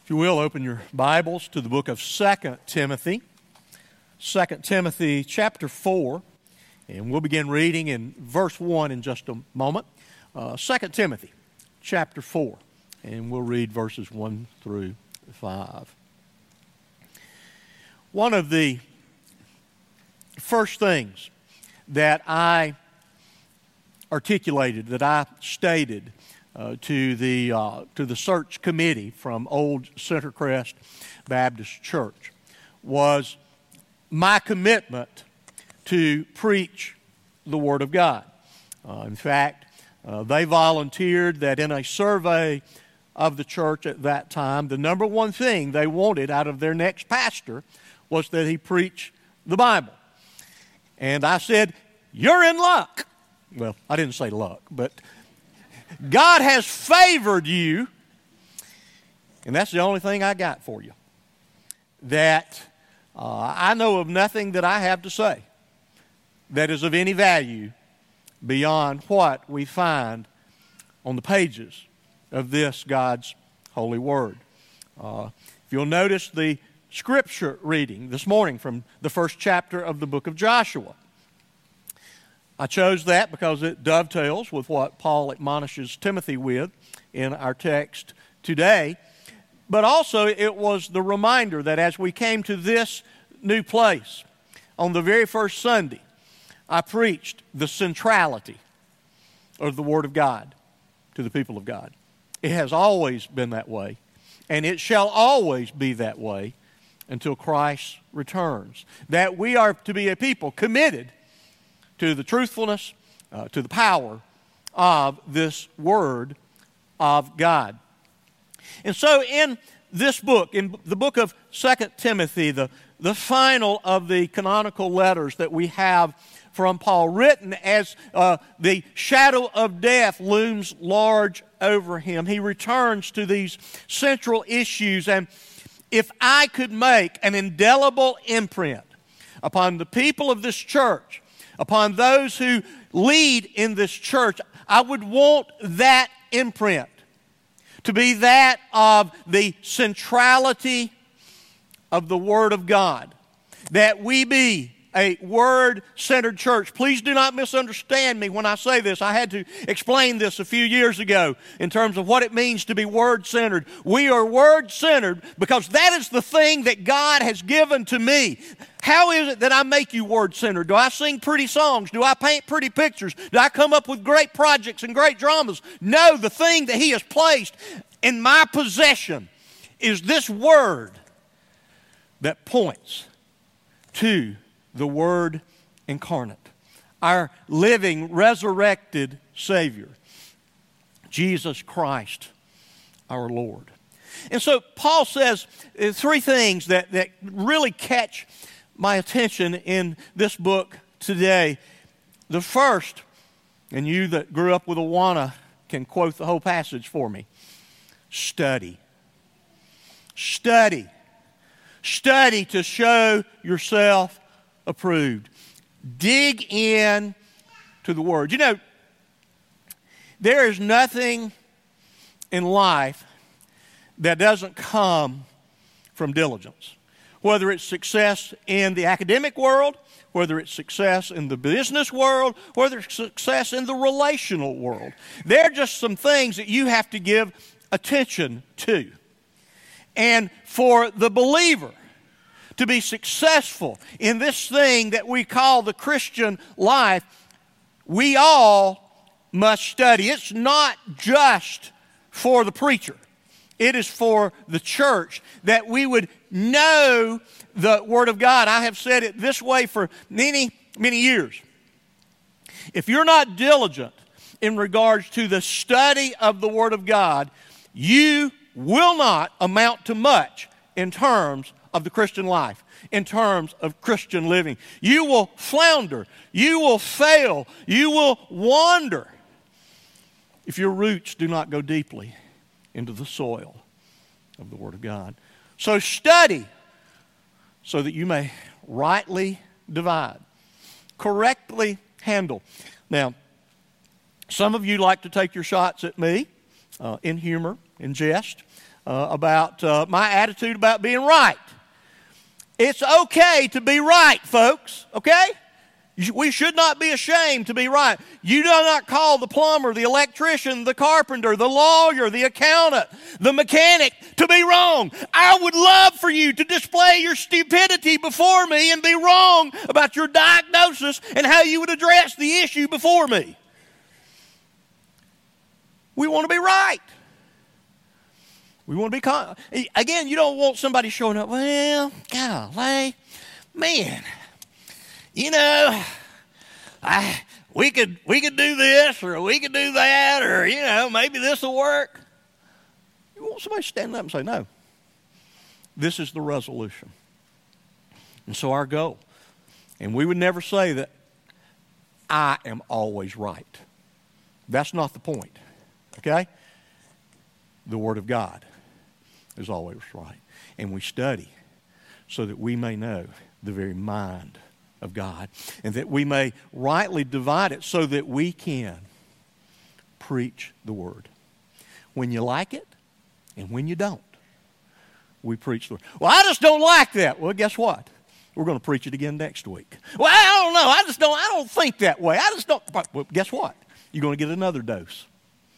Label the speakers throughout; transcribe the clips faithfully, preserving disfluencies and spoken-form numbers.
Speaker 1: If you will, open your Bibles to the book of Second Timothy. Second Timothy chapter four, and we'll begin reading in verse one in just a moment. Uh, Second Timothy chapter four, and we'll read verses one through five. One of the first things that I articulated, that I stated uh, to the uh, to the search committee from Old Centercrest Baptist Church was my commitment to preach the Word of God. Uh, in fact, uh, they volunteered that in a survey of the church at that time, the number one thing they wanted out of their next pastor was that he preach the Bible. And I said, "You're in luck." Well, I didn't say luck, but God has favored you, and that's the only thing I got for you. That uh, I know of nothing that I have to say that is of any value beyond what we find on the pages of this God's holy word. Uh, if you'll notice the scripture reading this morning from the first chapter of the book of Joshua. I chose that because it dovetails with what Paul admonishes Timothy with in our text today. But also it was the reminder that as we came to this new place on the very first Sunday, I preached the centrality of the Word of God to the people of God. It has always been that way, and it shall always be that way until Christ returns. That we are to be a people committed to the truthfulness, uh, to the power of this Word of God. And so in this book, in the book of Second Timothy, the, the final of the canonical letters that we have from Paul, written as uh, the shadow of death looms large over him, he returns to these central issues. And if I could make an indelible imprint upon the people of this church, upon those who lead in this church, I would want that imprint to be that of the centrality of the Word of God. That we be a Word-centered church. Please do not misunderstand me when I say this. I had to explain this a few years ago in terms of what it means to be Word-centered. We are Word-centered because that is the thing that God has given to me. How is it that I make you Word-centered? Do I sing pretty songs? Do I paint pretty pictures? Do I come up with great projects and great dramas? No, the thing that He has placed in my possession is this Word that points to the Word incarnate, our living, resurrected Savior, Jesus Christ, our Lord. And so Paul says uh, three things that, that really catch my attention in this book today. The first, and you that grew up with Awana can quote the whole passage for me, study. Study. Study to show yourself approved. Dig in to the Word. You know, there is nothing in life that doesn't come from diligence. Whether it's success in the academic world, whether it's success in the business world, whether it's success in the relational world. There are just some things that you have to give attention to. And for the believer to be successful in this thing that we call the Christian life, we all must study. It's not just for the preacher. It is for the church that we would know the Word of God. I have said it this way for many, many years. If you're not diligent in regards to the study of the Word of God, you will not amount to much in terms of the Christian life, in terms of Christian living. You will flounder. You will fail. You will wander if your roots do not go deeply into the soil of the Word of God. So study so that you may rightly divide, correctly handle. Now, some of you like to take your shots at me uh, in humor, in jest. uh, about uh, my attitude about being right. It's okay to be right, folks, okay? We should not be ashamed to be right. You do not call the plumber, the electrician, the carpenter, the lawyer, the accountant, the mechanic to be wrong. I would love for you to display your stupidity before me and be wrong about your diagnosis and how you would address the issue before me. We want to be right. We want to be, con- again, you don't want somebody showing up, well, golly, man, you know, I, we could we could do this or we could do that or, you know, maybe this will work. You want somebody to stand up and say, no, this is the resolution. And so our goal, and we would never say that I am always right. That's not the point, okay? The Word of God is always right. And we study so that we may know the very mind of God, and that we may rightly divide it so that we can preach the Word. When you like it and when you don't, we preach the Word. Well, I just don't like that. Well, guess what? We're going to preach it again next week. Well, I don't know. I just don't, I don't think that way. I just don't. Well, guess what? You're going to get another dose.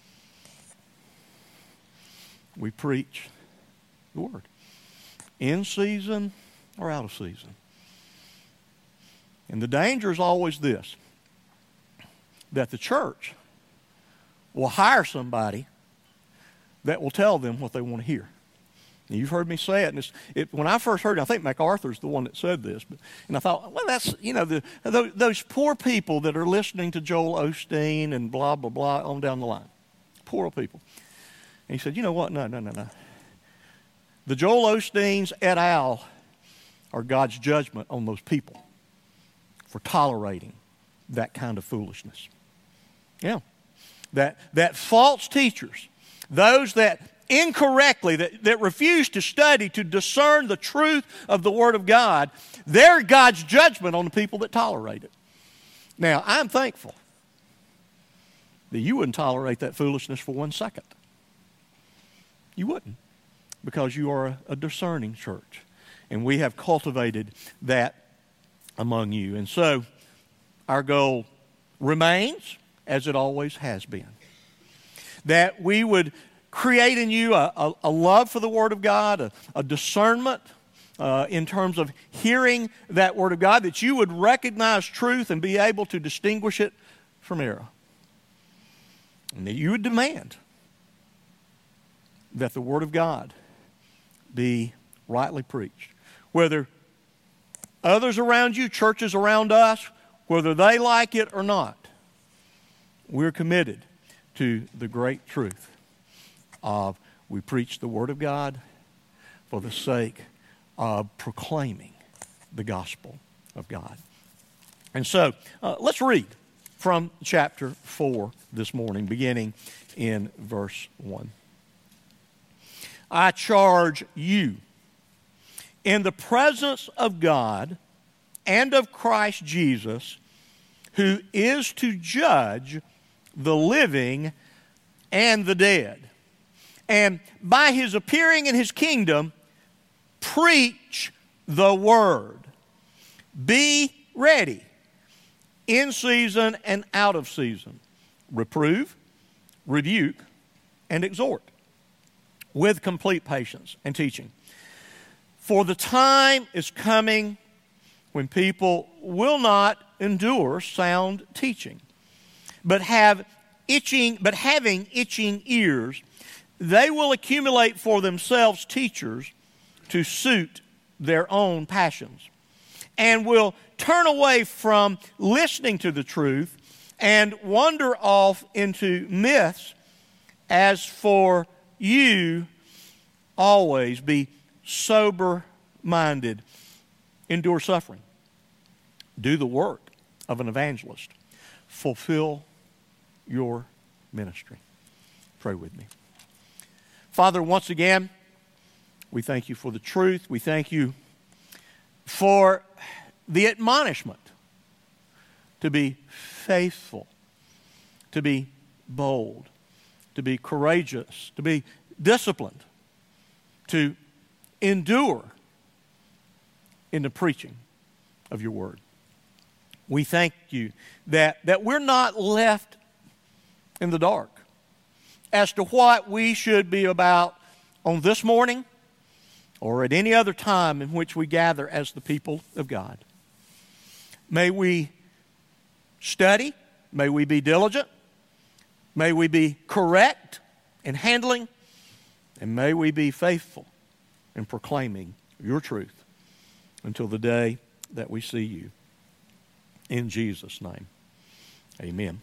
Speaker 1: We preach the Word. In season or out of season. And the danger is always this, that the church will hire somebody that will tell them what they want to hear. And you've heard me say it, and it's, it, when I first heard it, I think MacArthur's the one that said this, but, and I thought, well, that's, you know, the, those, those poor people that are listening to Joel Osteen and blah, blah, blah, on down the line. Poor people. And he said, you know what? No, no, no, no. The Joel Osteens et al. Are God's judgment on those people for tolerating that kind of foolishness. Yeah. That, that false teachers, those that incorrectly, that, that refuse to study, to discern the truth of the Word of God, they're God's judgment on the people that tolerate it. Now, I'm thankful that you wouldn't tolerate that foolishness for one second. You wouldn't, because you are a, a discerning church. And we have cultivated that among you. And so our goal remains, as it always has been, that we would create in you a, a, a love for the Word of God, a, a discernment uh, in terms of hearing that Word of God, that you would recognize truth and be able to distinguish it from error. And that you would demand that the Word of God be rightly preached. Whether others around you, churches around us, whether they like it or not, we're committed to the great truth of we preach the Word of God for the sake of proclaiming the gospel of God. And so, uh, let's read from chapter four this morning, beginning in verse one. I charge you, in the presence of God and of Christ Jesus, who is to judge the living and the dead, and by his appearing in his kingdom, preach the word. Be ready, in season and out of season. Reprove, rebuke, and exhort, with complete patience and teaching. For the time is coming when people will not endure sound teaching, but have itching, but having itching ears, they will accumulate for themselves teachers to suit their own passions, and will turn away from listening to the truth and wander off into myths. As for you, always be sober-minded, endure suffering, do the work of an evangelist, fulfill your ministry. Pray with me. Father, once again, we thank you for the truth. We thank you for the admonishment to be faithful, to be bold, to be courageous, to be disciplined to endure in the preaching of your word. We thank you that, that we're not left in the dark as to what we should be about on this morning or at any other time in which we gather as the people of God. May we study, may we be diligent, may we be correct in handling, and may we be faithful in proclaiming your truth until the day that we see you. In Jesus' name, amen.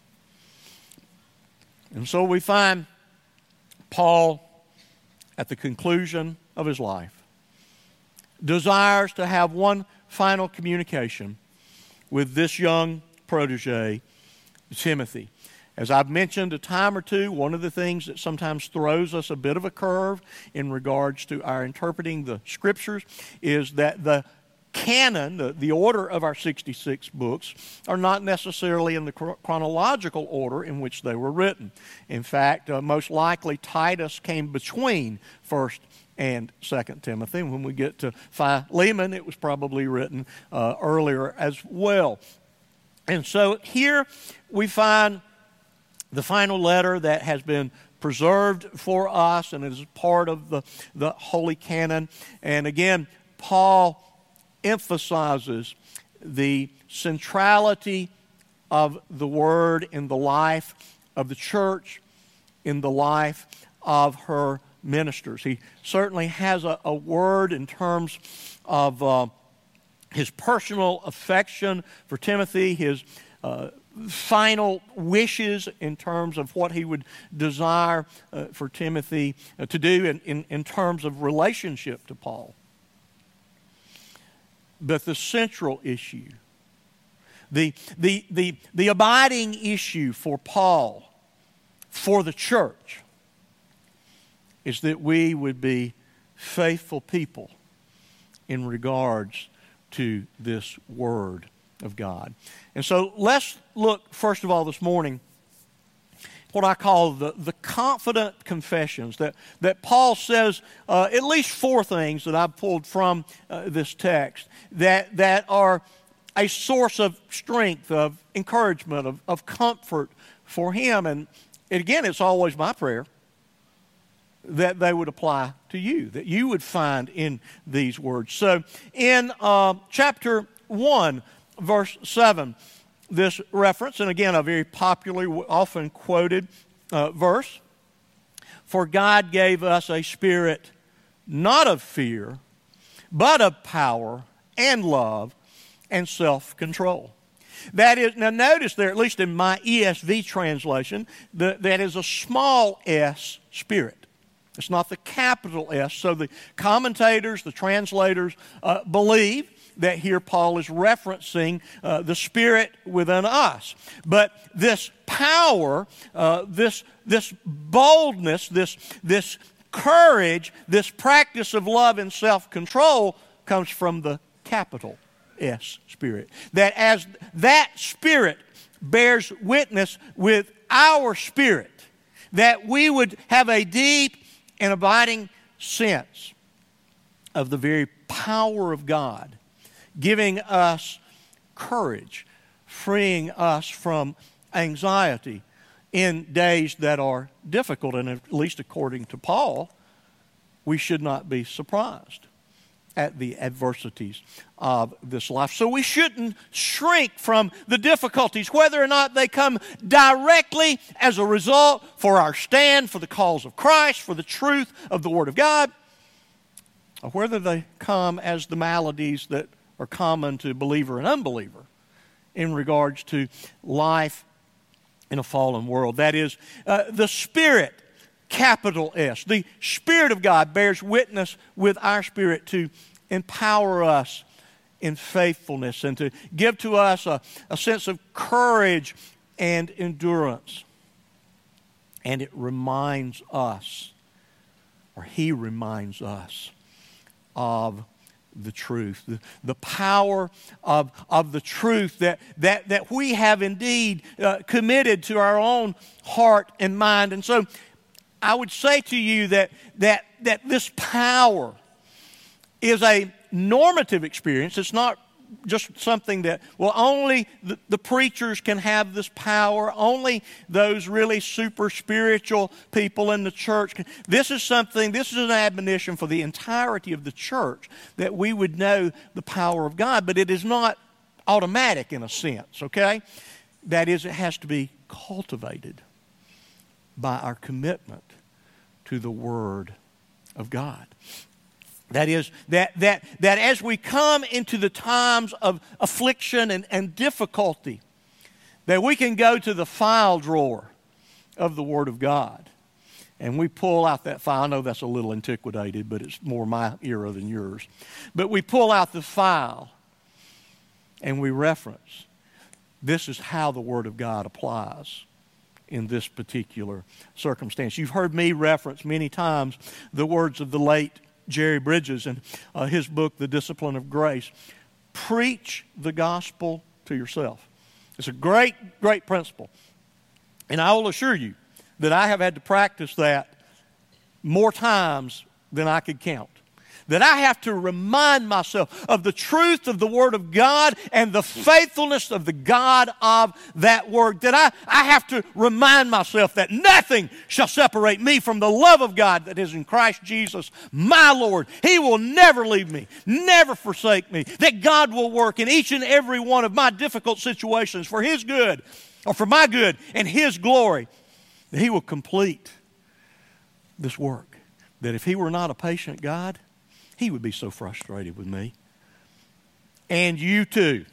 Speaker 1: And so we find Paul at the conclusion of his life desires to have one final communication with this young protege, Timothy. As I've mentioned a time or two, one of the things that sometimes throws us a bit of a curve in regards to our interpreting the Scriptures is that the canon, the, the order of our sixty-six books, are not necessarily in the chronological order in which they were written. In fact, uh, most likely Titus came between First and Second Timothy. And when we get to Philemon, it was probably written uh, earlier as well. And so here we find the final letter that has been preserved for us and is part of the, the Holy Canon. And again, Paul emphasizes the centrality of the Word in the life of the church, in the life of her ministers. He certainly has a, a word in terms of uh, his personal affection for Timothy, his uh, final wishes in terms of what he would desire uh, for Timothy uh, to do in, in, in terms of relationship to Paul. But the central issue, the, the, the, the abiding issue for Paul, for the church, is that we would be faithful people in regards to this Word of God. And so let's look, first of all, this morning, what I call the, the confident confessions that, that Paul says, uh, at least four things that I've pulled from uh, this text that, that are a source of strength, of encouragement, of, of comfort for him. And, and again, it's always my prayer that they would apply to you, that you would find in these words. So in uh, chapter one, verse seven, this reference, and again, a very popularly, often quoted uh, verse, "For God gave us a spirit not of fear, but of power and love and self-control." That is, now notice there, at least in my E S V translation, the, that is a small s spirit. It's not the capital S. So the commentators, the translators, uh, believe that here Paul is referencing uh, the Spirit within us. But this power, uh, this, this boldness, this, this courage, this practice of love and self-control comes from the capital S Spirit. That as that Spirit bears witness with our spirit, that we would have a deep and abiding sense of the very power of God, giving us courage, freeing us from anxiety in days that are difficult. And at least according to Paul, we should not be surprised at the adversities of this life. So we shouldn't shrink from the difficulties, whether or not they come directly as a result for our stand for the cause of Christ, for the truth of the Word of God, or whether they come as the maladies that are common to believer and unbeliever in regards to life in a fallen world. That is, uh, the Spirit, capital S, the Spirit of God bears witness with our spirit to empower us in faithfulness and to give to us a, a sense of courage and endurance. And it reminds us, or He reminds us, of the truth, the, the power of, of the truth that, that, that we have indeed uh, committed to our own heart and mind. And so I would say to you that, that, that this power is a normative experience. It's not just something that, well, only the, the preachers can have this power. Only those really super spiritual people in the church can. This is something, this is an admonition for the entirety of the church, that we would know the power of God. But it is not automatic in a sense, okay? That is, it has to be cultivated by our commitment to the Word of God. That is, that, that, that as we come into the times of affliction and, and difficulty, that we can go to the file drawer of the Word of God. And we pull out that file. I know that's a little antiquated, but it's more my era than yours. But we pull out the file and we reference. This is how the Word of God applies in this particular circumstance. You've heard me reference many times the words of the late Jerry Bridges in uh, his book, The Discipline of Grace. Preach the gospel to yourself. It's a great, great principle. And I will assure you that I have had to practice that more times than I could count. That I have to remind myself of the truth of the Word of God and the faithfulness of the God of that Word. That I, I have to remind myself that nothing shall separate me from the love of God that is in Christ Jesus, my Lord. He will never leave me, never forsake me. That God will work in each and every one of my difficult situations for His good, or for my good and His glory. That He will complete this work. That if He were not a patient God, He would be so frustrated with me. And you too.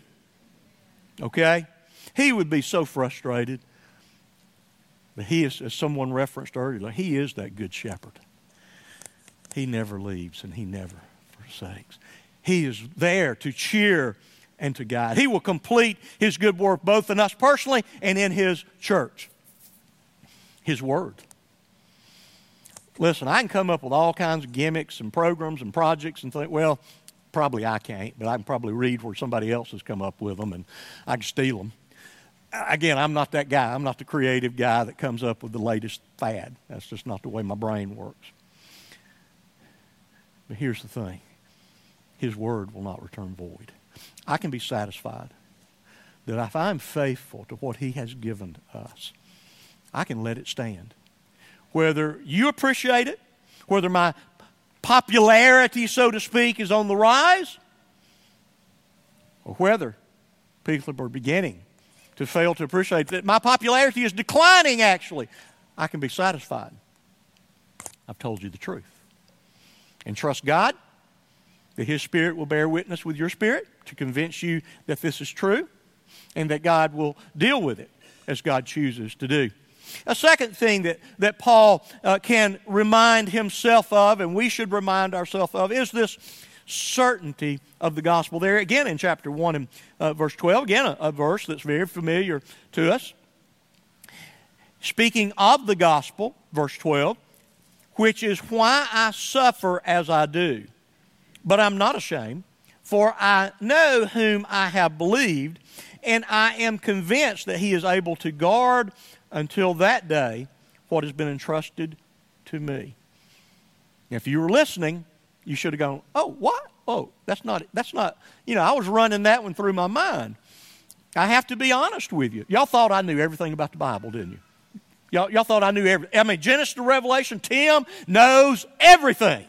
Speaker 1: Okay? He would be so frustrated. But He is, as someone referenced earlier, He is that good shepherd. He never leaves and He never forsakes. He is there to cheer and to guide. He will complete His good work both in us personally and in His church. His Word. Listen, I can come up with all kinds of gimmicks and programs and projects and think, well, probably I can't, but I can probably read where somebody else has come up with them and I can steal them. Again, I'm not that guy. I'm not the creative guy that comes up with the latest fad. That's just not the way my brain works. But here's the thing. His Word will not return void. I can be satisfied that if I'm faithful to what He has given us, I can let it stand. Whether you appreciate it, whether my popularity, so to speak, is on the rise, or whether people are beginning to fail to appreciate that my popularity is declining, actually, I can be satisfied. I've told you the truth. And trust God that His Spirit will bear witness with your spirit to convince you that this is true and that God will deal with it as God chooses to do. A second thing that, that Paul uh, can remind himself of, and we should remind ourselves of, is this certainty of the gospel. There again in chapter one and uh, verse twelve, again a, a verse that's very familiar to us. Speaking of the gospel, verse twelve, which is why I suffer as I do. But I'm not ashamed, for I know whom I have believed, and I am convinced that He is able to guard until that day what has been entrusted to me. Now, if you were listening, you should have gone, oh, what? Oh, that's not, that's not, you know, I was running that one through my mind. I have to be honest with you. Y'all thought I knew everything about the Bible, didn't you? Y'all, y'all thought I knew everything. I mean, Genesis to Revelation, Tim knows everything.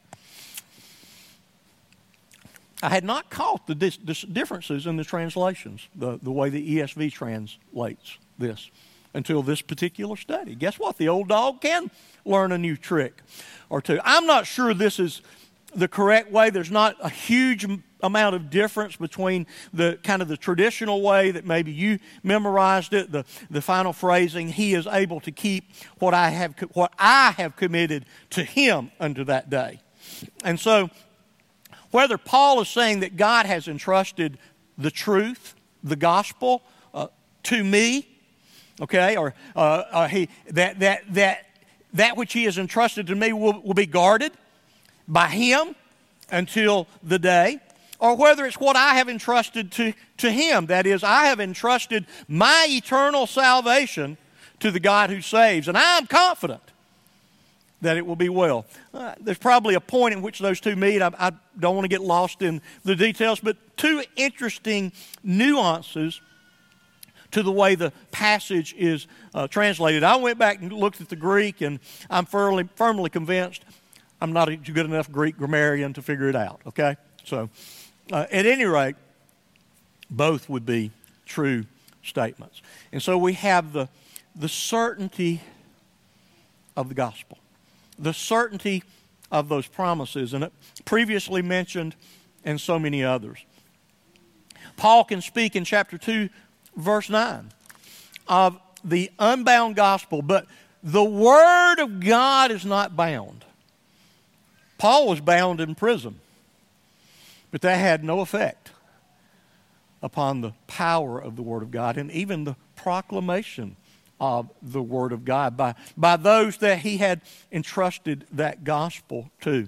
Speaker 1: I had not caught the dis- dis- differences in the translations, the, the way the E S V translates this, until this particular study. Guess what? The old dog can learn a new trick or two. I'm not sure this is the correct way. There's not a huge amount of difference between the kind of the traditional way that maybe you memorized it, the, the final phrasing, He is able to keep what I have what I have committed to Him unto that day. And so whether Paul is saying that God has entrusted the truth, the gospel, uh, to me, okay, or uh, uh, he that that that that which He has entrusted to me will, will be guarded by Him until the day, or whether it's what I have entrusted to, to Him. That is, I have entrusted my eternal salvation to the God who saves. And I'm confident that it will be well. Uh, there's probably a point in which those two meet. I, I don't want to get lost in the details, but two interesting nuances to the way the passage is uh, translated. I went back and looked at the Greek, and I'm firmly, firmly convinced I'm not a good enough Greek grammarian to figure it out, okay? So, uh, at any rate, both would be true statements. And so we have the, the certainty of the gospel, the certainty of those promises, and it previously mentioned, and so many others. Paul can speak in chapter two, verse nine, of the unbound gospel, but the word of God is not bound. Paul was bound in prison, but that had no effect upon the power of the word of God and even the proclamation of the word of God by, by those that he had entrusted that gospel to.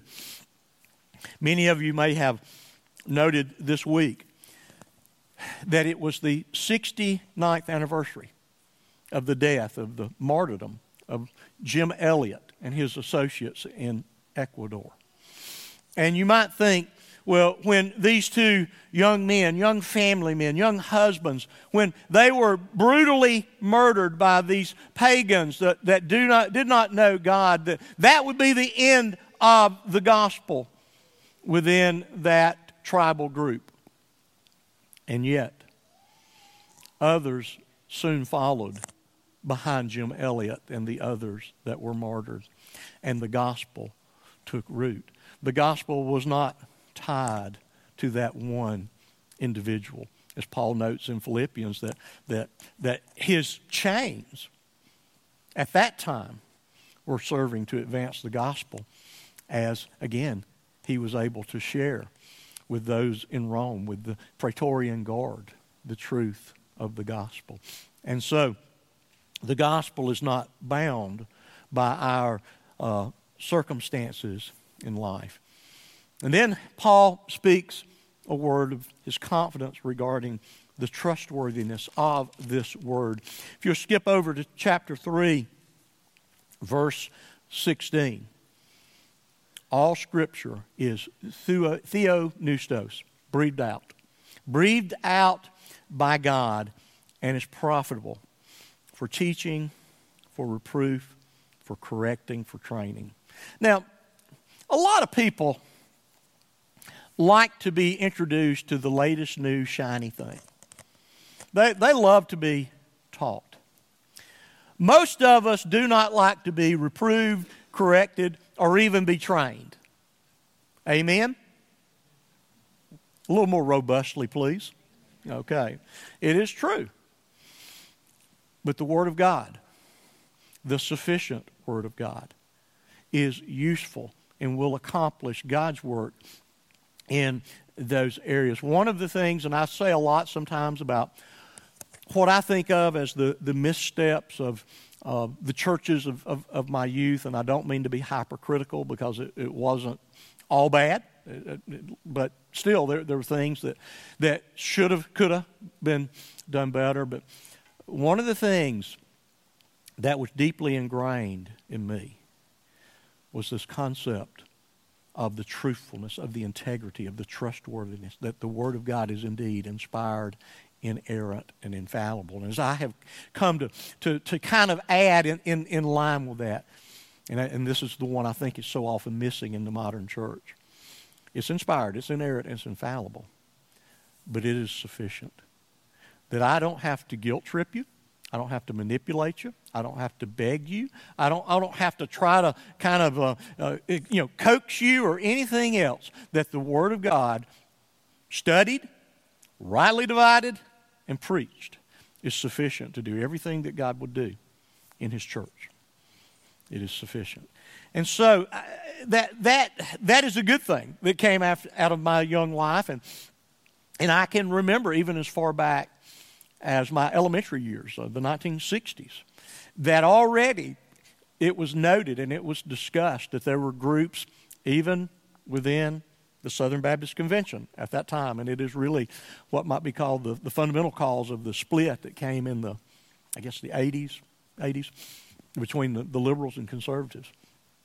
Speaker 1: Many of you may have noted this week that it was the sixty-ninth anniversary of the death, of the martyrdom of Jim Elliot and his associates in Ecuador. And you might think, well, when these two young men, young family men, young husbands, when they were brutally murdered by these pagans that, that do not did not know God, that, that would be the end of the gospel within that tribal group. And yet, others soon followed behind Jim Elliot and the others that were martyred, and the gospel took root. The gospel was not tied to that one individual. As Paul notes in Philippians, that, that, that his chains at that time were serving to advance the gospel as, again, he was able to share with those in Rome, with the Praetorian Guard, the truth of the gospel. And so, the gospel is not bound by our uh, circumstances in life. And then Paul speaks a word of his confidence regarding the trustworthiness of this word. If you'll skip over to chapter three, verse sixteen. All Scripture is theopneustos, breathed out. Breathed out by God and is profitable for teaching, for reproof, for correcting, for training. Now, a lot of people like to be introduced to the latest new shiny thing. They, they love to be taught. Most of us do not like to be reproved, corrected, or even be trained. Amen? A little more robustly, please. Okay. It is true. But the Word of God, the sufficient Word of God, is useful and will accomplish God's work in those areas. One of the things, and I say a lot sometimes about what I think of as the, the missteps of uh, the churches of, of, of my youth, and I don't mean to be hypercritical because it, it wasn't all bad, it, it, but still there, there were things that, that should have, could have been done better. But one of the things that was deeply ingrained in me was this concept of the truthfulness, of the integrity, of the trustworthiness, that the Word of God is indeed inspired, inerrant, and infallible. And as I have come to, to, to kind of add in, in, in line with that, and, I, and this is the one I think is so often missing in the modern church, it's inspired, it's inerrant, it's infallible, but it is sufficient. That I don't have to guilt trip you, I don't have to manipulate you. I don't have to beg you. I don't. I don't have to try to kind of, uh, uh, you know, coax you or anything else. That the Word of God, studied, rightly divided, and preached, is sufficient to do everything that God would do in His church. It is sufficient, and so uh, that that that is a good thing that came after, out of my young life, and and I can remember even as far back as my elementary years, uh, the nineteen sixties, that already it was noted and it was discussed that there were groups even within the Southern Baptist Convention at that time, and it is really what might be called the, the fundamental cause of the split that came in the, I guess, the eighties, eighties between the, the liberals and conservatives.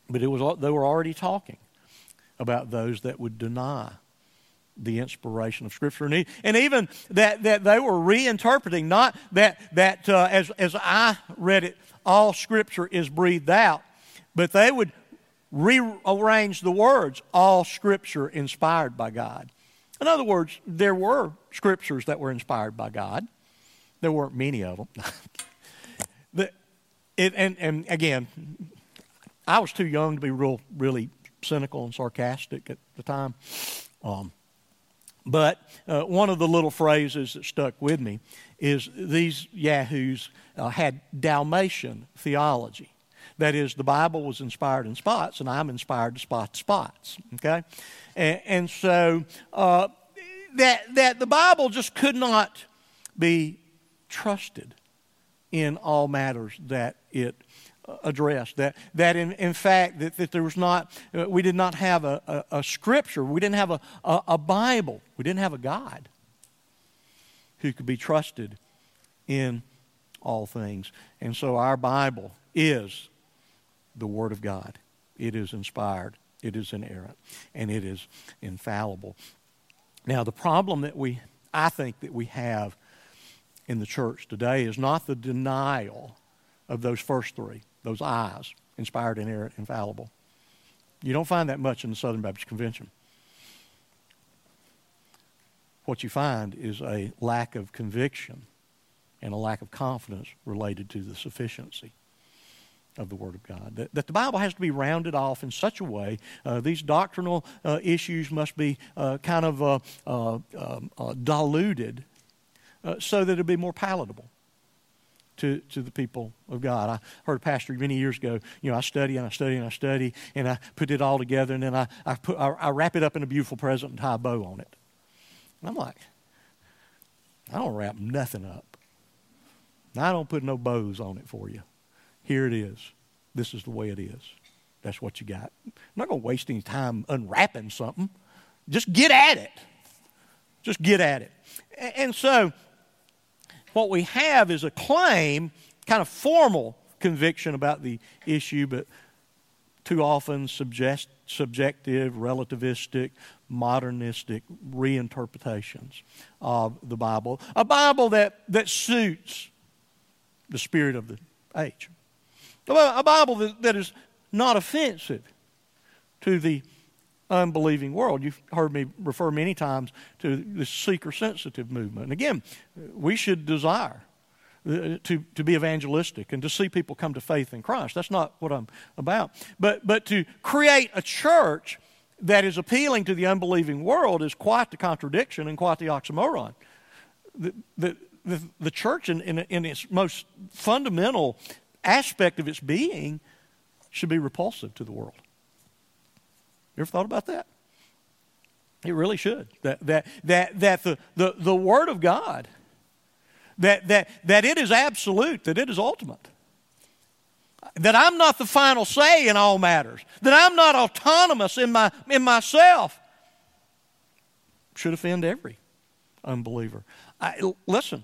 Speaker 1: But it was they were already talking about those that would deny the inspiration of Scripture, and, and even that, that they were reinterpreting, not that that uh, as as I read it, all Scripture is breathed out, but they would rearrange the words, all Scripture inspired by God. In other words, there were Scriptures that were inspired by God. There weren't many of them. the, it, and, and again, I was too young to be real, really cynical and sarcastic at the time. Um, but uh, one of the little phrases that stuck with me is these yahoos uh, had Dalmatian theology. That is, the Bible was inspired in spots, and I'm inspired to spot spots. Okay, and, and so uh, that that the Bible just could not be trusted in all matters that it addressed. That that in, in fact that, that there was not uh, we did not have a, a, a scripture. We didn't have a, a, a Bible. We didn't have a God who could be trusted in all things. And so our Bible is the Word of God. It is inspired. It is inerrant, and it is infallible. Now, the problem that we, I think that we have in the church today is not the denial of those first three, those I's, inspired, inerrant, infallible. You don't find that much in the Southern Baptist Convention. What you find is a lack of conviction and a lack of confidence related to the sufficiency of the Word of God. That, that the Bible has to be rounded off in such a way, uh, these doctrinal uh, issues must be uh, kind of uh, uh, uh, diluted uh, so that it'll be more palatable to, to the people of God. I heard a pastor many years ago, you know, I study and I study and I study and I put it all together and then I, I, put, I, I wrap it up in a beautiful present and tie a bow on it. And I'm like, I don't wrap nothing up. I don't put no bows on it for you. Here it is. This is the way it is. That's what you got. I'm not going to waste any time unwrapping something. Just get at it. Just get at it. And so what we have is a claim, kind of formal conviction about the issue, but too often suggest, subjective, relativistic, modernistic reinterpretations of the Bible. A Bible that, that suits the spirit of the age. A Bible that, that is not offensive to the unbelieving world. You've heard me refer many times to the seeker-sensitive movement. And again, we should desire to, to be evangelistic and to see people come to faith in Christ. That's not what I'm about. But, but to create a church that is appealing to the unbelieving world is quite the contradiction and quite the oxymoron. The, the, the, the church in, in, in its most fundamental aspect of its being should be repulsive to the world. You ever thought about that? It really should. That that that that the, the, the Word of God, that that that it is absolute, that it is ultimate. That I'm not the final say in all matters. That I'm not autonomous in my in myself. Should offend every unbeliever. I, listen,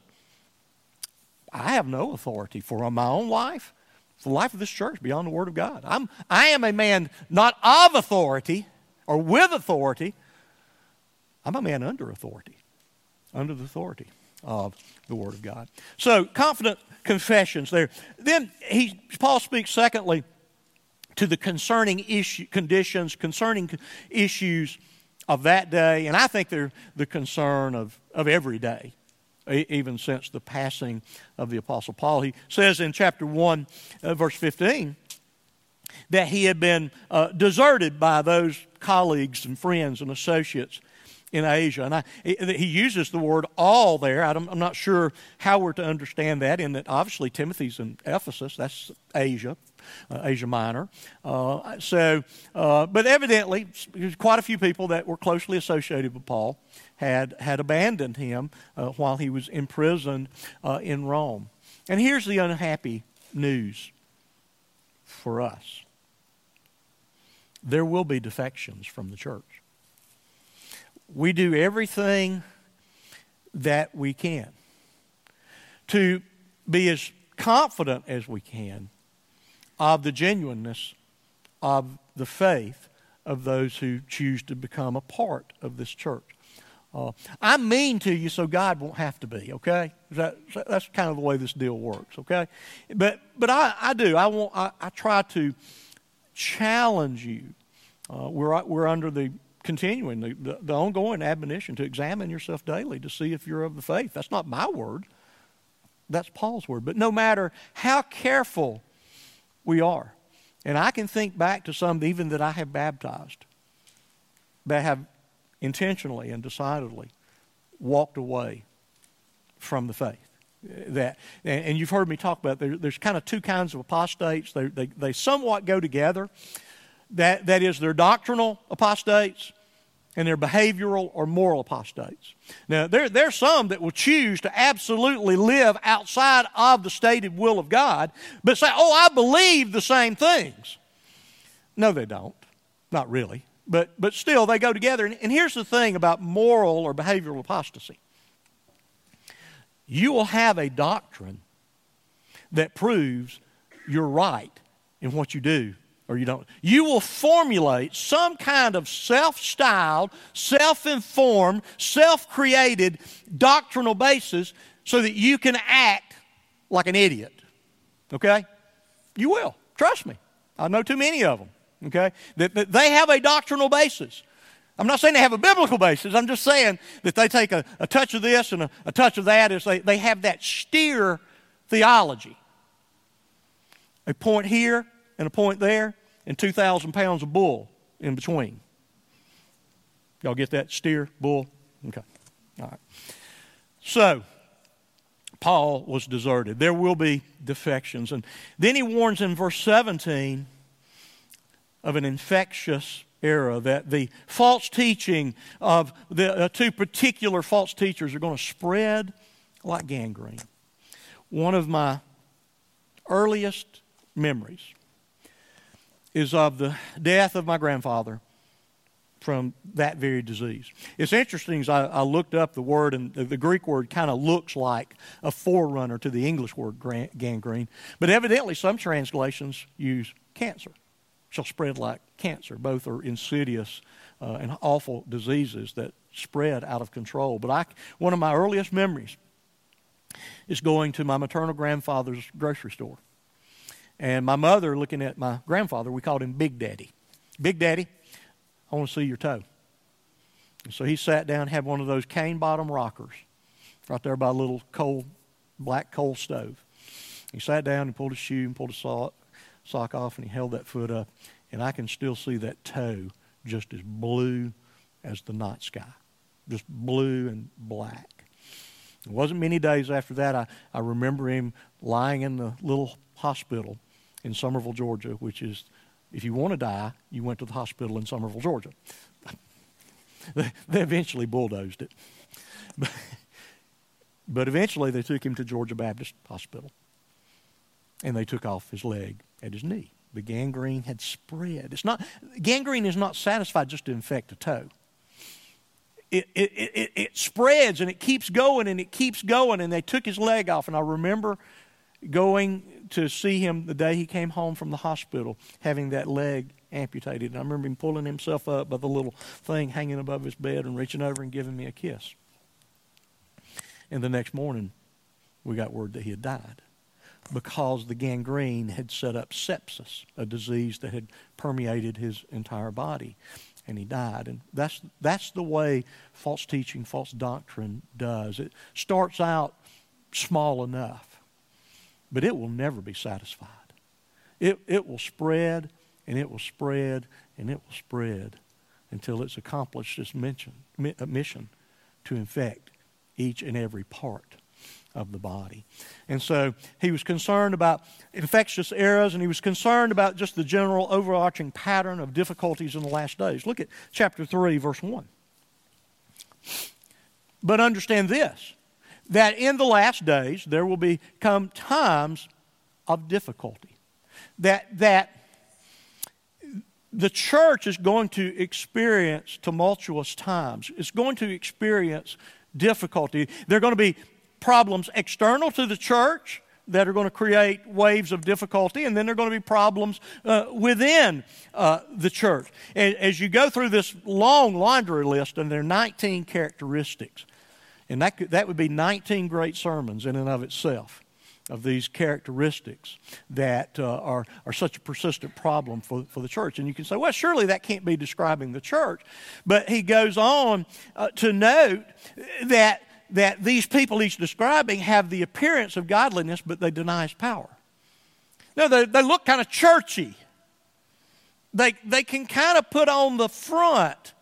Speaker 1: I have no authority for my own life, for the life of this church beyond the Word of God. I'm, I am a man not of authority or with authority. I'm a man under authority, under the authority of the Word of God. So, confident confessions there. Then he, Paul speaks, secondly, to the concerning issue, conditions, concerning issues of that day, and I think they're the concern of, of every day, even since the passing of the Apostle Paul. He says in chapter one, uh, verse fifteen, that he had been uh, deserted by those colleagues and friends and associates in Asia. And I, he uses the word all there. I'm not sure how we're to understand that, in that obviously Timothy's in Ephesus. That's Asia, uh, Asia Minor. Uh, so, uh, but evidently, quite a few people that were closely associated with Paul had, had abandoned him uh, while he was imprisoned uh, in Rome. And here's the unhappy news for us. There will be defections from the church. We do everything that we can to be as confident as we can of the genuineness of the faith of those who choose to become a part of this church. Uh, I'm mean to you so God won't have to be, okay? That, that's kind of the way this deal works, okay? But but I, I do. I want. I, I try to challenge you. Uh, we're we're under the continuing, the, the, the ongoing admonition to examine yourself daily to see if you're of the faith. That's not my word. That's Paul's word. But no matter how careful we are, and I can think back to some even that I have baptized that have intentionally and decidedly walked away from the faith. That, and you've heard me talk about there, there's kind of two kinds of apostates. They, they, they somewhat go together. That, that is, they're doctrinal apostates and they're behavioral or moral apostates. Now, there, there are some that will choose to absolutely live outside of the stated will of God, but say, oh, I believe the same things. No, they don't. Not really. But, but still, they go together. And, and here's the thing about moral or behavioral apostasy. You will have a doctrine that proves you're right in what you do or you don't. You will formulate some kind of self-styled, self-informed, self-created doctrinal basis so that you can act like an idiot. Okay? You will. Trust me. I know too many of them. Okay? That, that they have a doctrinal basis. I'm not saying they have a biblical basis. I'm just saying that they take a, a touch of this and a, a touch of that. As they, they have that steer theology. A point here and a point there and two thousand pounds of bull in between. Y'all get that? Steer, bull? Okay. All right. So, Paul was deserted. There will be defections. And then he warns in verse seventeen of an infectious era, that the false teaching of the uh, two particular false teachers are going to spread like gangrene. One of my earliest memories is of the death of my grandfather from that very disease. It's interesting, as I, I looked up the word, and the, the Greek word kind of looks like a forerunner to the English word gangrene, but evidently some translations use cancer. Shall spread like cancer. Both are insidious uh, and awful diseases that spread out of control. But I, one of my earliest memories is going to my maternal grandfather's grocery store. And my mother looking at my grandfather, we called him Big Daddy. Big Daddy, I want to see your toe. And so he sat down and had one of those cane bottom rockers right there by a little coal, black coal stove. He sat down and pulled his shoe and pulled his sock. sock off, and he held that foot up, and I can still see that toe just as blue as the night sky, just blue and black. It wasn't many days after that, I, I remember him lying in the little hospital in Summerville, Georgia, which is, if you want to die, you went to the hospital in Summerville, Georgia. they, they eventually bulldozed it. But, but eventually they took him to Georgia Baptist Hospital, and they took off his leg at his knee. The gangrene had spread. It's not gangrene is not satisfied just to infect a toe. It, it, it, it spreads and it keeps going and it keeps going, and they took his leg off. And I remember going to see him the day he came home from the hospital, having that leg amputated. And I remember him pulling himself up by the little thing hanging above his bed and reaching over and giving me a kiss. And the next morning, we got word that he had died, because the gangrene had set up sepsis, a disease that had permeated his entire body, and he died. And that's that's the way false teaching, false doctrine does. It starts out small enough, but it will never be satisfied. It it will spread, and it will spread, and it will spread until it's accomplished its mission, mission to infect each and every part of the body. And so he was concerned about infectious eras, and he was concerned about just the general overarching pattern of difficulties in the last days. Look at chapter three, verse one. But understand this, that in the last days there will become times of difficulty. That, that the church is going to experience tumultuous times. It's going to experience difficulty. There are going to be problems external to the church that are going to create waves of difficulty, and then there are going to be problems uh, within uh, the church. And as you go through this long laundry list, and there are nineteen characteristics, and that could, that would be nineteen great sermons in and of itself, of these characteristics that uh, are, are such a persistent problem for, for the church. And you can say, well, surely that can't be describing the church. But he goes on uh, to note that, that these people he's describing have the appearance of godliness, but they deny his power. No, they, they look kind of churchy. They, they can kind of put on the front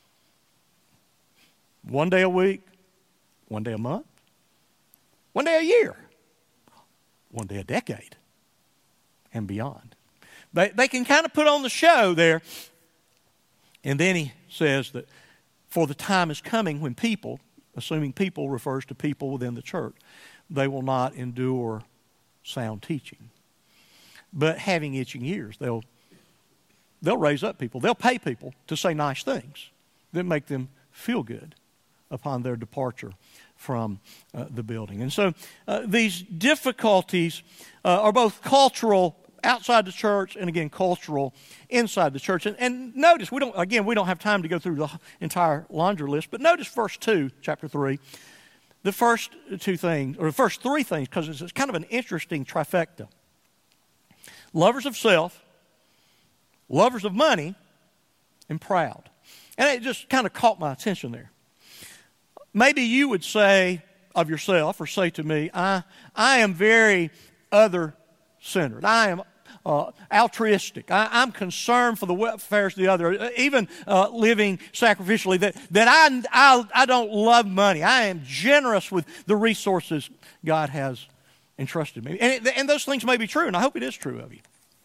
Speaker 1: one day a week, one day a month, one day a year, one day a decade, and beyond. They, they can kind of put on the show there. And then he says that for the time is coming when people, assuming people refers to people within the church, they will not endure sound teaching. But having itching ears, they'll, they'll raise up people. They'll pay people to say nice things that make them feel good upon their departure from uh, the building. And so uh, these difficulties uh, are both cultural outside the church and, again, cultural inside the church. And, and notice, we don't again, we don't have time to go through the entire laundry list, but notice verse two, chapter three, the first two things, or the first three things, because it's, it's kind of an interesting trifecta. Lovers of self, lovers of money, and proud. And it just kind of caught my attention there. Maybe you would say of yourself, or say to me, I, I am very other-centered. I am uh, altruistic. I, I'm concerned for the welfare of the other, even uh, living sacrificially, that, that I, I, I don't love money. I am generous with the resources God has entrusted me. And, it, and those things may be true, and I hope it is true of you.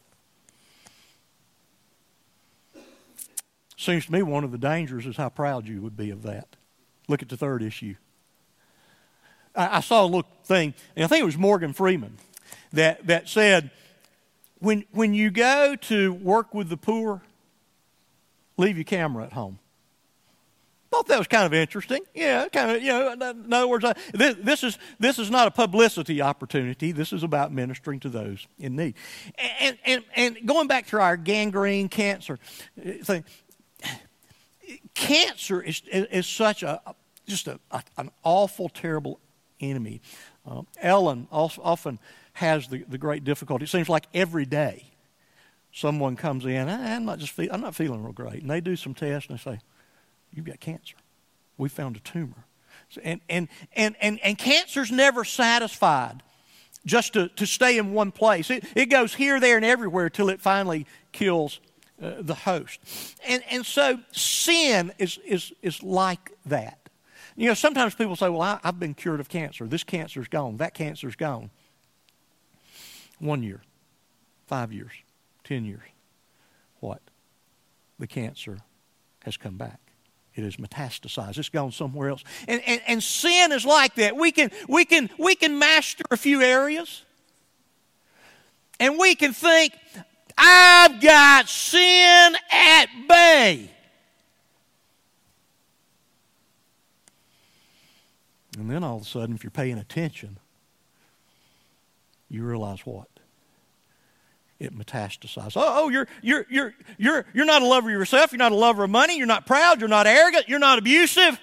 Speaker 1: Seems to me one of the dangers is how proud you would be of that. Look at the third issue. I, I saw a little thing, and I think it was Morgan Freeman, that, that said, when, when you go to work with the poor, leave your camera at home. Thought that was kind of interesting. Yeah, kind of, you know, in other words, I, this, this, is, this is not a publicity opportunity. This is about ministering to those in need. And, and, and going back to our gangrene cancer thing, cancer is, is, is such a, just a, a, an awful, terrible enemy. Uh, Ellen often has the, the great difficulty. It seems like every day someone comes in, I'm not just feel, I'm not feeling real great, and they do some tests and they say, you've got cancer. We found a tumor. And and and and, and cancer's never satisfied just to, to stay in one place. It, it goes here, there, and everywhere till it finally kills Uh, the host. And and so sin is, is, is like that. You know, sometimes people say, well, I, I've been cured of cancer. This cancer's gone. That cancer's gone. One year, five years, ten years. What? The cancer has come back. It is metastasized. It's gone somewhere else. And, and, and sin is like that. We can, we can, we can master a few areas. And we can think, I've got sin at bay. And then all of a sudden, if you're paying attention, you realize what? It metastasizes. Oh, oh, you're you're you're you're you're not a lover of yourself, you're not a lover of money, you're not proud, you're not arrogant, you're not abusive.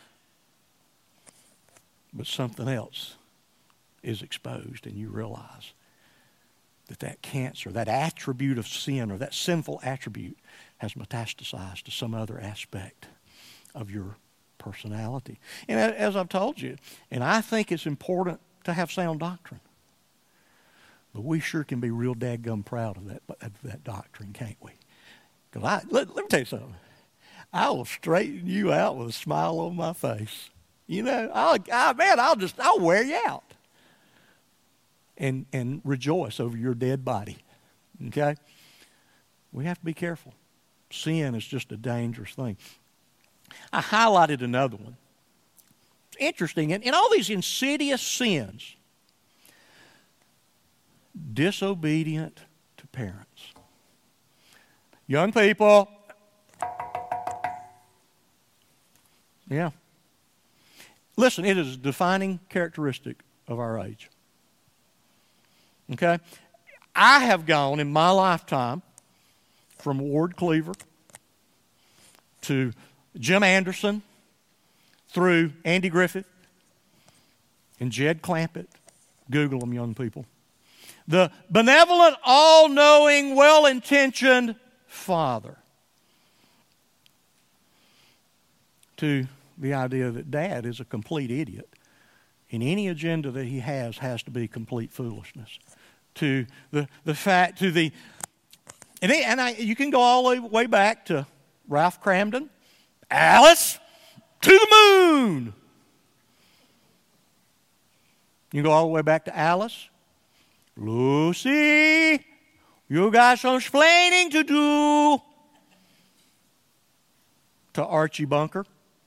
Speaker 1: But something else is exposed, and you realize that that cancer, that attribute of sin, or that sinful attribute, has metastasized to some other aspect of your personality. And as I've told you, and I think it's important to have sound doctrine, but we sure can be real dadgum proud of that, of that doctrine, can't we? Because I let, let me tell you something. I will straighten you out with a smile on my face. You know, I'll, I, man, I'll just, I'll wear you out. And, and rejoice over your dead body, okay? We have to be careful. Sin is just a dangerous thing. I highlighted another one. Interesting, in, in all these insidious sins, disobedient to parents. Young people, yeah. Listen, it is a defining characteristic of our age. Okay? I have gone in my lifetime from Ward Cleaver to Jim Anderson through Andy Griffith and Jed Clampett. Google them, young people. The benevolent, all-knowing, well-intentioned Father. To the idea that Dad is a complete idiot. And any agenda that he has has to be complete foolishness. To the, the fact, to the, and, they, and I, you can go all the way back to Ralph Cramden, Alice, to the moon. You can go all the way back to Alice, Lucy, you got some explaining to do. To Archie Bunker,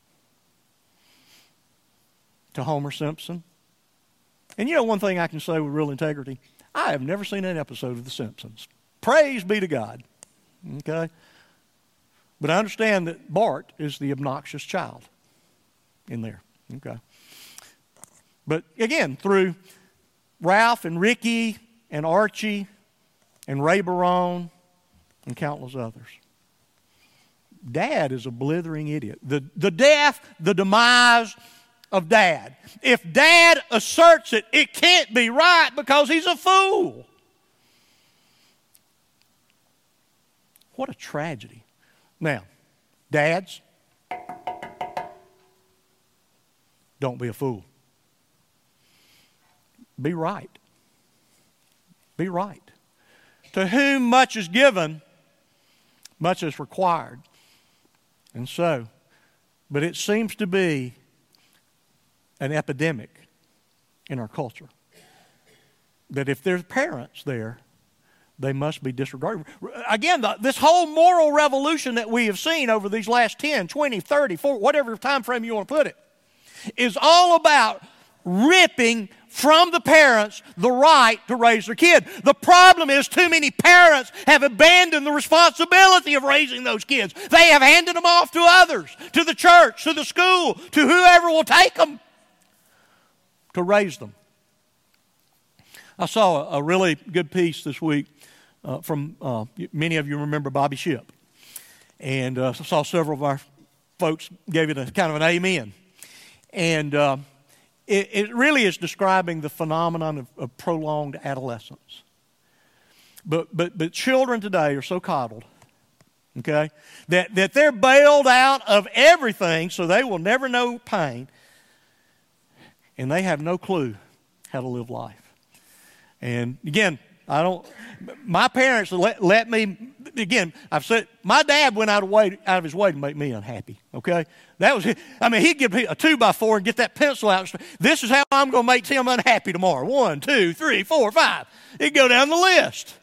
Speaker 1: to Homer Simpson. And you know one thing I can say with real integrity? I have never seen an episode of The Simpsons. Praise be to God. Okay? But I understand that Bart is the obnoxious child in there. Okay? But again, through Ralph and Ricky and Archie and Ray Barone and countless others. Dad is a blithering idiot. The, the death, the demise of Dad. If Dad asserts it, it can't be right because he's a fool. What a tragedy. Now, dads, don't be a fool. Be right. Be right. To whom much is given, much is required. And so, but it seems to be an epidemic in our culture. That if there's parents there, they must be disregarded. Again, the, this whole moral revolution that we have seen over these last ten, twenty, thirty, forty, whatever time frame you want to put it, is all about ripping from the parents the right to raise their kid. The problem is too many parents have abandoned the responsibility of raising those kids. They have handed them off to others, to the church, to the school, to whoever will take them to raise them. I saw a, a really good piece this week uh, from, uh, many of you remember Bobby Shipp. And uh, I saw several of our folks gave it a kind of an amen. And uh, it, it really is describing the phenomenon of, of prolonged adolescence. But, but, but children today are so coddled, okay, that, that they're bailed out of everything so they will never know pain. And they have no clue how to live life. And again, I don't, my parents let, let me, again, I've said, my dad went out of, way, out of his way to make me unhappy, okay? That was, I mean, he'd give me a two by four and get that pencil out. This is how I'm going to make Tim unhappy tomorrow. One, two, three, four, five. He'd go down the list.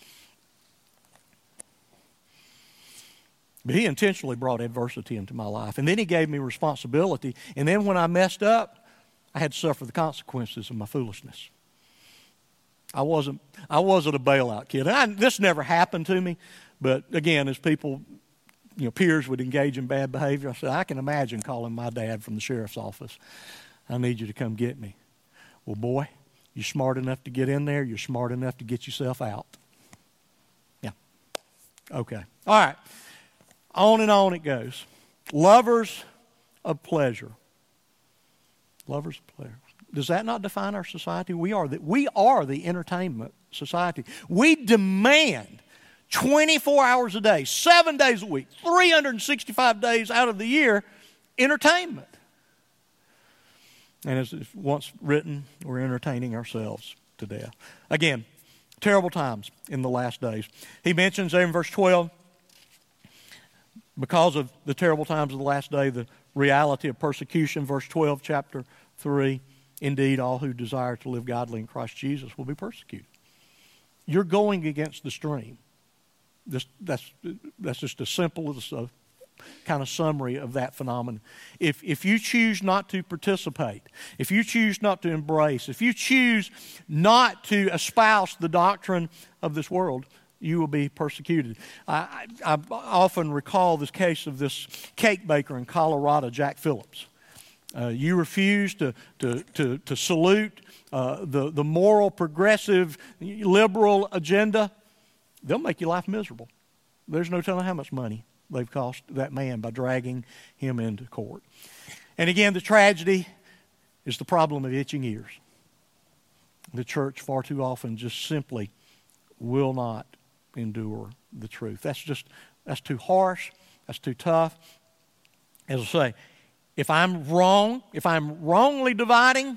Speaker 1: But he intentionally brought adversity into my life. And then he gave me responsibility. And then when I messed up, I had to suffer the consequences of my foolishness. I wasn't I wasn't a bailout kid. And I, this never happened to me, but again, as people, you know, peers would engage in bad behavior, I said, I can imagine calling my dad from the sheriff's office. I need you to come get me. Well, boy, you're smart enough to get in there. You're smart enough to get yourself out. Yeah. Okay. All right. On and on it goes. Lovers of pleasure. Lovers of pleasure. Does that not define our society? We are the, we are the entertainment society. We demand twenty-four hours a day, seven days a week, three hundred sixty-five days out of the year, entertainment. And as it's once written, we're entertaining ourselves to death. Again, terrible times in the last days. He mentions there in verse twelve, because of the terrible times of the last day, the reality of persecution. Verse twelve, chapter three. Indeed, all who desire to live godly in Christ Jesus will be persecuted. You're going against the stream. This, that's, that's just a simple uh, kind of summary of that phenomenon. If, if you choose not to participate, if you choose not to embrace, if you choose not to espouse the doctrine of this world, you will be persecuted. I, I, I often recall this case of this cake baker in Colorado, Jack Phillips. Uh, you refuse to, to, to, to salute uh, the, the moral, progressive, liberal agenda, they'll make your life miserable. There's no telling how much money they've cost that man by dragging him into court. And again, the tragedy is the problem of itching ears. The church far too often just simply will not endure the truth. That's just, that's too harsh. That's too tough. As I say, if I'm wrong, if I'm wrongly dividing,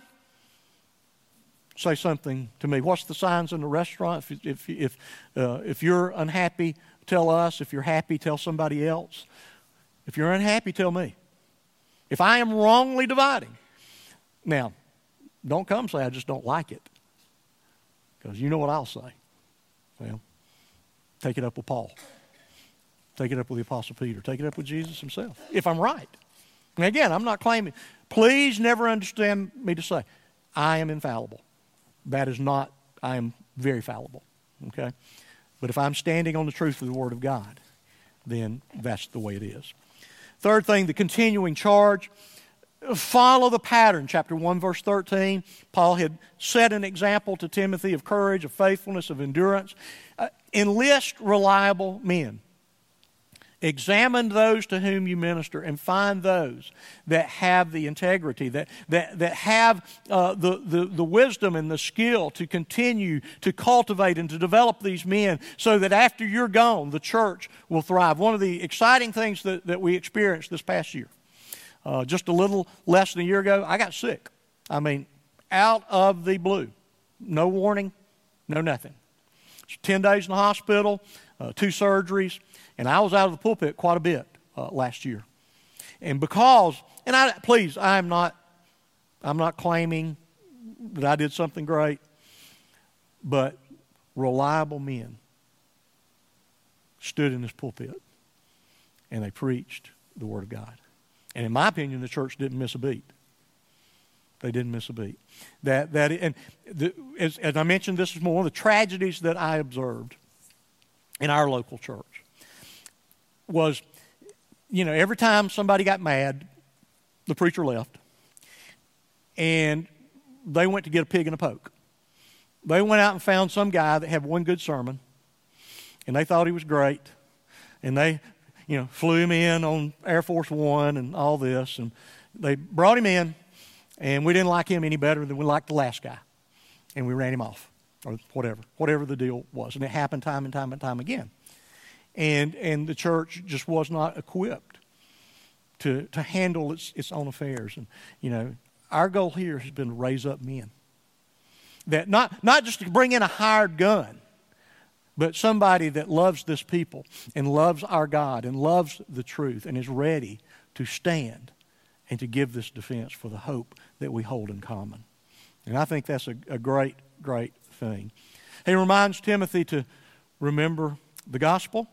Speaker 1: say something to me. What's the signs in the restaurant? If, if, if, uh, if you're unhappy, tell us. If you're happy, tell somebody else. If you're unhappy, tell me. If I am wrongly dividing. Now, don't come say I just don't like it. Because you know what I'll say. Well, take it up with Paul. Take it up with the Apostle Peter. Take it up with Jesus himself, if I'm right. And again, I'm not claiming, please never understand me to say, I am infallible. That is not, I am very fallible, okay? But if I'm standing on the truth of the Word of God, then that's the way it is. Third thing, the continuing charge. Follow the pattern. Chapter one, verse thirteen, Paul had set an example to Timothy of courage, of faithfulness, of endurance. Uh, enlist reliable men. Examine those to whom you minister and find those that have the integrity, that, that, that have uh, the, the, the wisdom and the skill to continue to cultivate and to develop these men so that after you're gone, the church will thrive. One of the exciting things that, that we experienced this past year, uh, just a little less than a year ago, I got sick. I mean, out of the blue. No warning, no nothing. So ten days in the hospital, uh, two surgeries. And I was out of the pulpit quite a bit uh, last year. And because, and I please, I'm not, I'm not claiming that I did something great, but reliable men stood in this pulpit and they preached the Word of God. And in my opinion, the church didn't miss a beat. They didn't miss a beat. That that and the, as, as I mentioned, this is one of the tragedies that I observed in our local church. Was, you know, every time somebody got mad, the preacher left, and they went to get a pig and a poke. They went out and found some guy that had one good sermon, and they thought he was great, and they, you know, flew him in on Air Force One and all this, and they brought him in, and we didn't like him any better than we liked the last guy, and we ran him off, or whatever, whatever the deal was, and it happened time and time and time again. And and the church just was not equipped to to handle its its own affairs. And you know, our goal here has been to raise up men. That not not just to bring in a hired gun, but somebody that loves this people and loves our God and loves the truth and is ready to stand and to give this defense for the hope that we hold in common. And I think that's a, a great, great thing. He reminds Timothy to remember the gospel.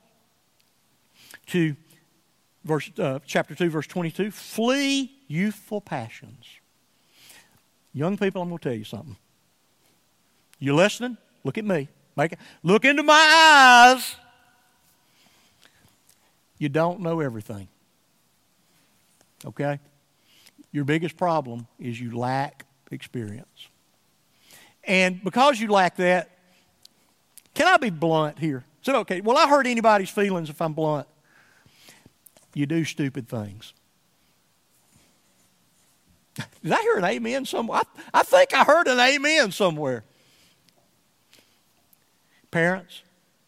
Speaker 1: To verse, uh, chapter two, verse twenty-two, flee youthful passions. Young people, I'm going to tell you something. You listening? Look at me. Make it, look into my eyes. You don't know everything. Okay? Your biggest problem is you lack experience. And because you lack that, can I be blunt here? Is it okay? Will I hurt anybody's feelings if I'm blunt? You do stupid things. Did I hear an amen somewhere? I, I think I heard an amen somewhere. Parents,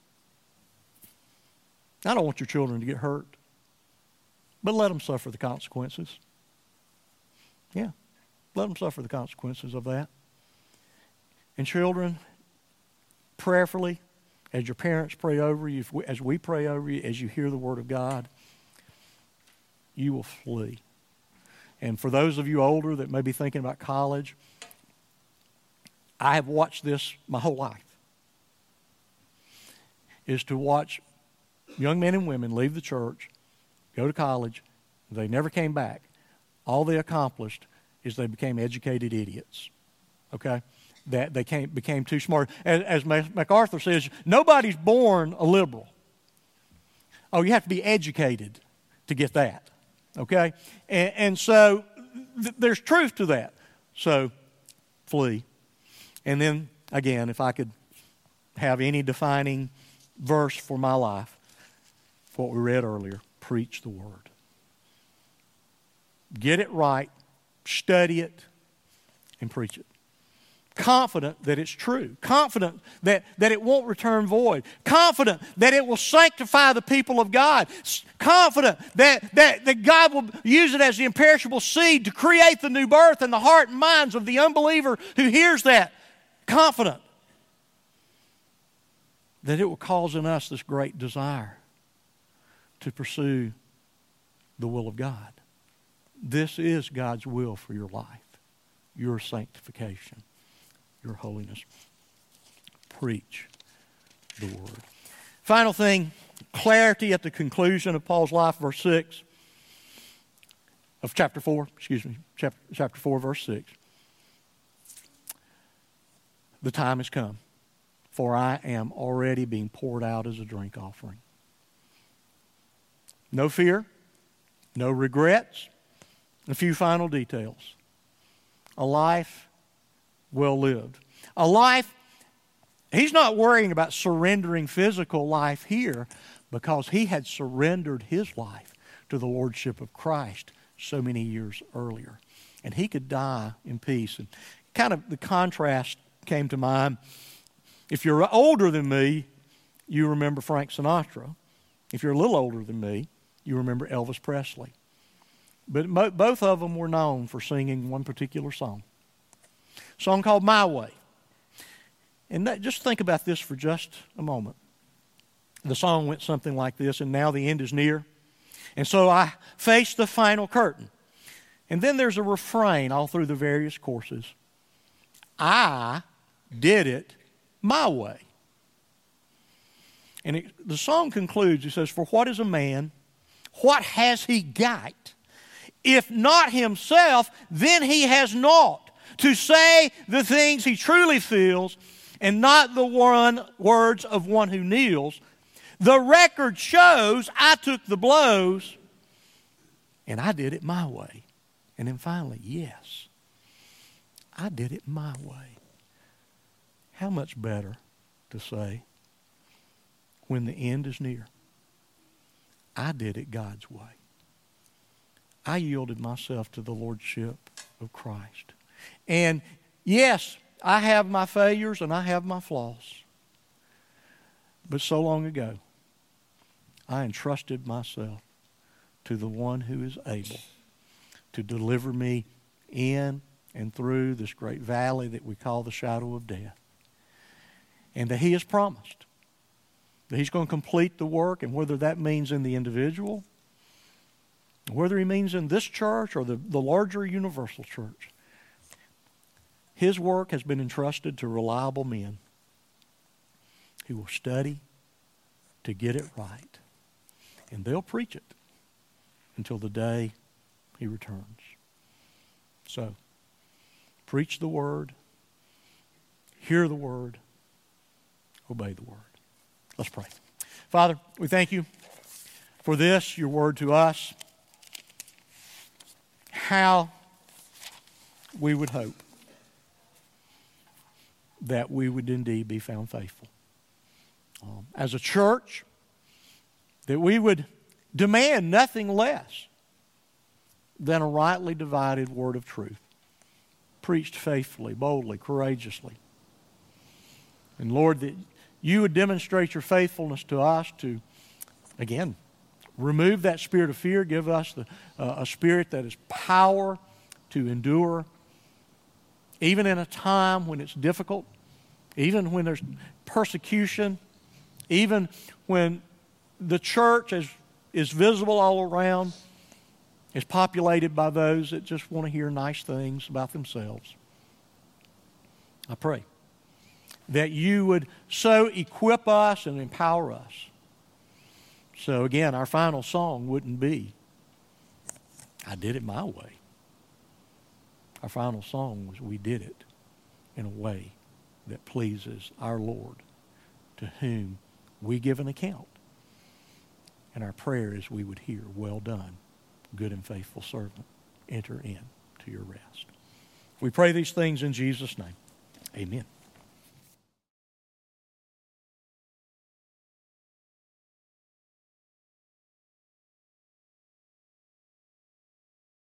Speaker 1: I don't want your children to get hurt, but let them suffer the consequences. Yeah, let them suffer the consequences of that. And children, prayerfully, as your parents pray over you, as we pray over you, as you hear the Word of God, you will flee. And for those of you older that may be thinking about college, I have watched this my whole life, is to watch young men and women leave the church, go to college, they never came back. All they accomplished is they became educated idiots, okay? That they came, became too smart. As, as MacArthur says, nobody's born a liberal. Oh, you have to be educated to get that. Okay? And, and so th- there's truth to that. So, flee. And then, again, if I could have any defining verse for my life, what we read earlier, preach the Word. Get it right, study it, and preach it. Confident that it's true. Confident that, that it won't return void. Confident that it will sanctify the people of God. Confident that, that, that God will use it as the imperishable seed to create the new birth in the heart and minds of the unbeliever who hears that. Confident that it will cause in us this great desire to pursue the will of God. This is God's will for your life, your sanctification, your holiness. Preach the Word. Final thing, clarity at the conclusion of Paul's life, verse six of chapter four, excuse me, chapter, chapter four, verse six. The time has come, for I am already being poured out as a drink offering. No fear, no regrets, a few final details. A life well lived. A life, he's not worrying about surrendering physical life here because he had surrendered his life to the Lordship of Christ so many years earlier. And he could die in peace. And kind of the contrast came to mind. If you're older than me, you remember Frank Sinatra. If you're a little older than me, you remember Elvis Presley. But mo- both of them were known for singing one particular song. A song called My Way. And that, just think about this for just a moment. The song went something like this, and now the end is near. And so I face the final curtain. And then there's a refrain all through the various courses. I did it my way. And it, the song concludes, it says, for what is a man? What has he got? If not himself, then he has naught to say the things he truly feels, and not the one words of one who kneels. The record shows I took the blows, and I did it my way. And then finally, yes, I did it my way. How much better to say, when the end is near, I did it God's way. I yielded myself to the Lordship of Christ. And yes, I have my failures and I have my flaws. But so long ago, I entrusted myself to the one who is able to deliver me in and through this great valley that we call the shadow of death. And that he has promised that he's going to complete the work, and whether that means in the individual, whether he means in this church or the, the larger universal church, his work has been entrusted to reliable men who will study to get it right. And they'll preach it until the day he returns. So, preach the word, hear the word, obey the word. Let's pray. Father, we thank you for this, your word to us. How we would hope that we would indeed be found faithful. Um, as a church, that we would demand nothing less than a rightly divided word of truth, preached faithfully, boldly, courageously. And Lord, that you would demonstrate your faithfulness to us to, again, remove that spirit of fear, give us the, uh, a spirit that is power to endure, even in a time when it's difficult, even when there's persecution, even when the church is, is visible all around, is populated by those that just want to hear nice things about themselves. I pray that you would so equip us and empower us. So again, our final song wouldn't be, I did it my way. Our final song was, we did it in a way that pleases our Lord, to whom we give an account. And our prayer is we would hear, well done, good and faithful servant, enter in to your rest. We pray these things in Jesus' name. Amen.